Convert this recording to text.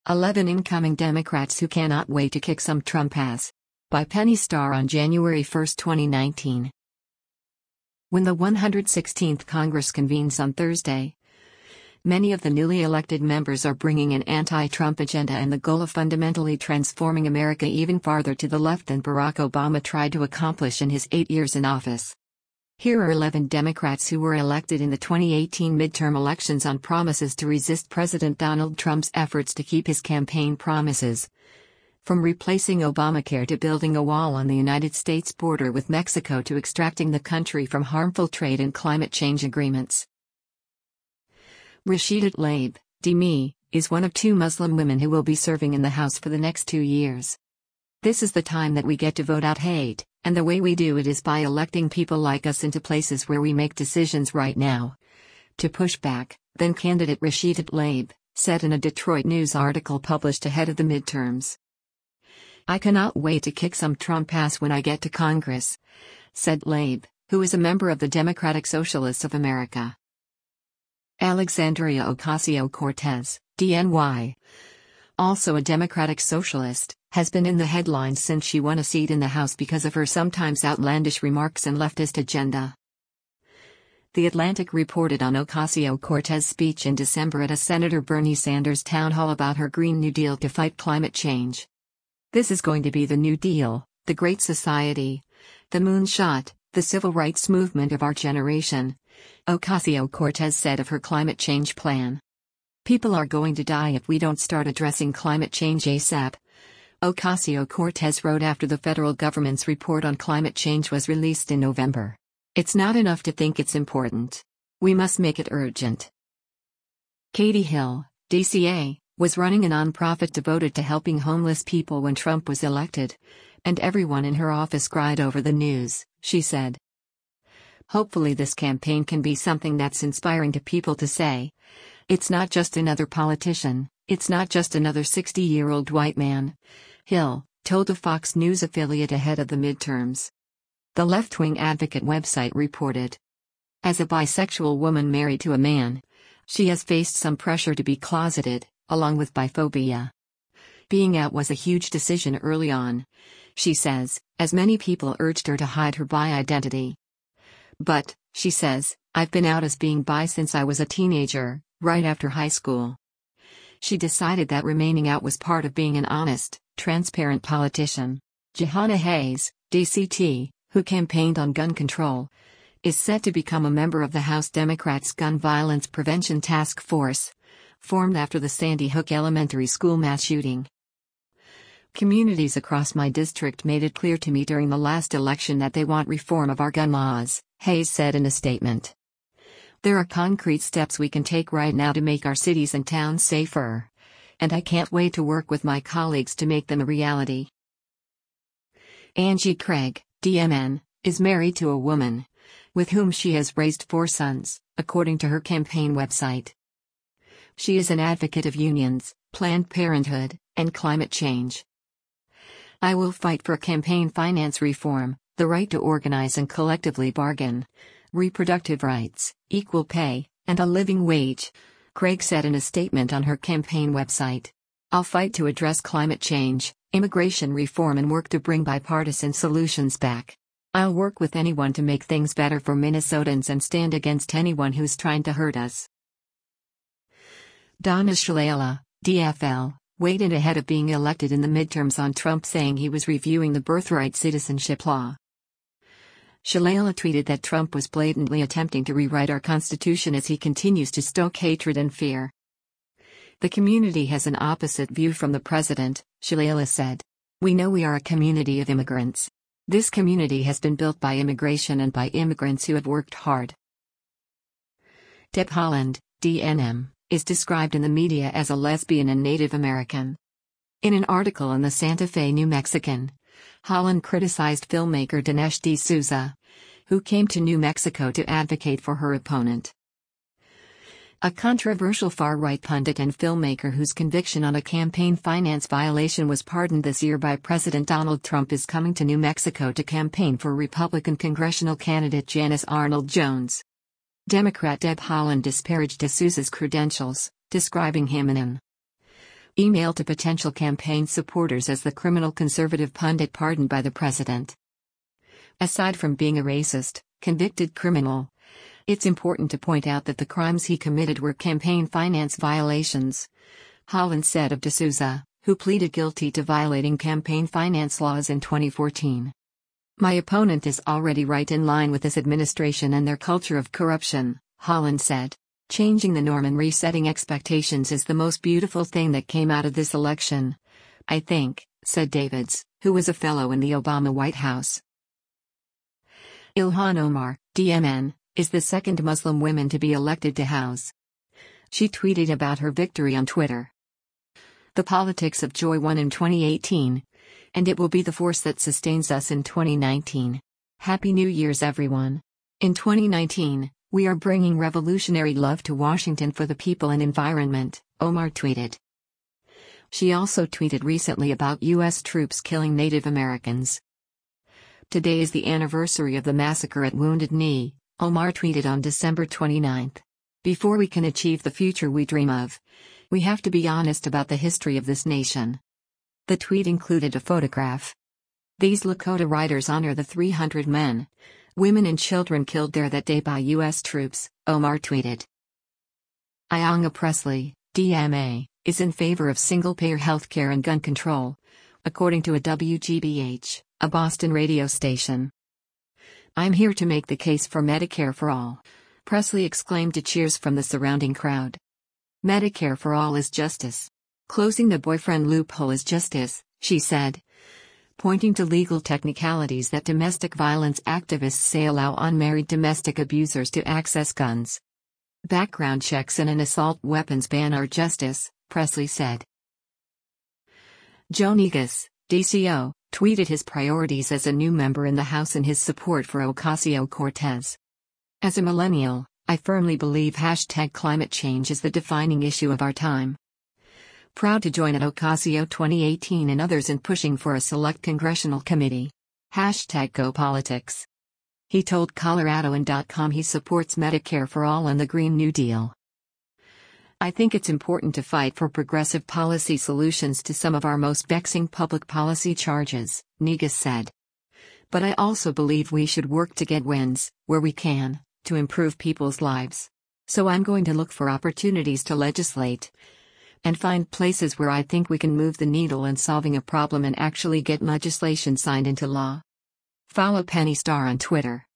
11 Incoming Democrats Who Cannot Wait to Kick Some Trump Ass. By Penny Starr on January 1, 2019. When the 116th Congress convenes on Thursday, many of the newly elected members are bringing an anti-Trump agenda and the goal of fundamentally transforming America even farther to the left than Barack Obama tried to accomplish in his 8 years in office. Here are 11 Democrats who were elected in the 2018 midterm elections on promises to resist President Donald Trump's efforts to keep his campaign promises. From replacing Obamacare to building a wall on the United States border with Mexico to extracting the country from harmful trade and climate change agreements. Rashida Tlaib, DME, is one of 2 Muslim women who will be serving in the House for the next 2 years. This is the time that we get to vote out hate, and the way we do it is by electing people like us into places where we make decisions right now. To push back, then candidate Rashida Tlaib said in a Detroit News article published ahead of the midterms. "I cannot wait to kick some Trump ass when I get to Congress," said Tlaib, who is a member of the Democratic Socialists of America. Alexandria Ocasio-Cortez, DNY, also a Democratic Socialist, has been in the headlines since she won a seat in the House because of her sometimes outlandish remarks and leftist agenda. The Atlantic reported on Ocasio-Cortez's speech in December at a Senator Bernie Sanders town hall about her Green New Deal to fight climate change. "This is going to be the New Deal, the Great Society, the moonshot, the civil rights movement of our generation," Ocasio-Cortez said of her climate change plan. "People are going to die if we don't start addressing climate change ASAP," Ocasio-Cortez wrote after the federal government's report on climate change was released in November. "It's not enough to think it's important. We must make it urgent." Katie Hill, DCA, was running a nonprofit devoted to helping homeless people when Trump was elected, and everyone in her office cried over the news, she said. "Hopefully this campaign can be something that's inspiring to people to say, it's not just another politician, it's not just another 60-year-old white man," Hill told a Fox News affiliate ahead of the midterms. The left-wing advocate website reported. As a bisexual woman married to a man, she has faced some pressure to be closeted, along with biphobia. "Being out was a huge decision early on," she says, as many people urged her to hide her bi identity. "But," she says, "I've been out as being bi since I was a teenager, right after high school." She decided that remaining out was part of being an honest, transparent politician. Jahana Hayes, DCT, who campaigned on gun control, is set to become a member of the House Democrats' Gun Violence Prevention Task Force, formed after the Sandy Hook Elementary School mass shooting. "Communities across my district made it clear to me during the last election that they want reform of our gun laws," Hayes said in a statement. "There are concrete steps we can take right now to make our cities and towns safer. And I can't wait to work with my colleagues to make them a reality." Angie Craig, DMN, is married to a woman with whom she has raised 4 sons, according to her campaign website. She is an advocate of unions, Planned Parenthood, and climate change. "I will fight for campaign finance reform, the right to organize and collectively bargain, reproductive rights, equal pay, and a living wage," Craig said in a statement on her campaign website. "I'll fight to address climate change, immigration reform and work to bring bipartisan solutions back. I'll work with anyone to make things better for Minnesotans and stand against anyone who's trying to hurt us." Donna Shalala, DFL, weighed in ahead of being elected in the midterms on Trump saying he was reviewing the birthright citizenship law. Shalala tweeted that Trump was blatantly attempting to rewrite our Constitution as he continues to stoke hatred and fear. "The community has an opposite view from the president," Shalala said. "We know we are a community of immigrants. This community has been built by immigration and by immigrants who have worked hard." Deb Haaland, DNM, is described in the media as a lesbian and Native American. In an article in the Santa Fe New Mexican, Haaland criticized filmmaker Dinesh D'Souza, who came to New Mexico to advocate for her opponent. A controversial far-right pundit and filmmaker whose conviction on a campaign finance violation was pardoned this year by President Donald Trump is coming to New Mexico to campaign for Republican congressional candidate Janice Arnold Jones. Democrat Deb Haaland disparaged D'Souza's credentials, describing him in an Email to potential campaign supporters as the criminal conservative pundit pardoned by the president. Aside from being a racist, convicted criminal, it's important to point out that the crimes he committed were campaign finance violations, Holland said of D'Souza, who pleaded guilty to violating campaign finance laws in 2014. My opponent is already right in line with this administration and their culture of corruption, Holland said. Changing the norm and resetting expectations is the most beautiful thing that came out of this election, I think, said Davids, who was a fellow in the Obama White House. Ilhan Omar, DMN, is the second Muslim woman to be elected to House. She tweeted about her victory on Twitter. The politics of joy won in 2018, and it will be the force that sustains us in 2019. Happy New Year's, everyone. In 2019, we are bringing revolutionary love to Washington for the people and environment, Omar tweeted. She also tweeted recently about U.S. troops killing Native Americans. Today is the anniversary of the massacre at Wounded Knee, Omar tweeted on December 29. Before we can achieve the future we dream of, we have to be honest about the history of this nation. The tweet included a photograph. These Lakota riders honor the 300 men, women and children killed there that day by U.S. troops, Omar tweeted. Ayanna Pressley, DMA, is in favor of single-payer healthcare and gun control, according to a WGBH, a Boston radio station. I'm here to make the case for Medicare for all, Pressley exclaimed to cheers from the surrounding crowd. Medicare for all is justice. Closing the boyfriend loophole is justice, she said, pointing to legal technicalities that domestic violence activists say allow unmarried domestic abusers to access guns. Background checks and an assault weapons ban are justice, Pressley said. Joe Negus, DCO, tweeted his priorities as a new member in the House and his support for Ocasio-Cortez. As a millennial, I firmly believe #climate change is the defining issue of our time. Proud to join at Ocasio 2018 and others in pushing for a select congressional committee. #GoPolitics. He told Coloradoan.com he supports Medicare for all and the Green New Deal. I think it's important to fight for progressive policy solutions to some of our most vexing public policy charges, Negus said. But I also believe we should work to get wins, where we can, to improve people's lives. So I'm going to look for opportunities to legislate and find places where I think we can move the needle in solving a problem and actually get legislation signed into law. Follow Penny Starr on Twitter.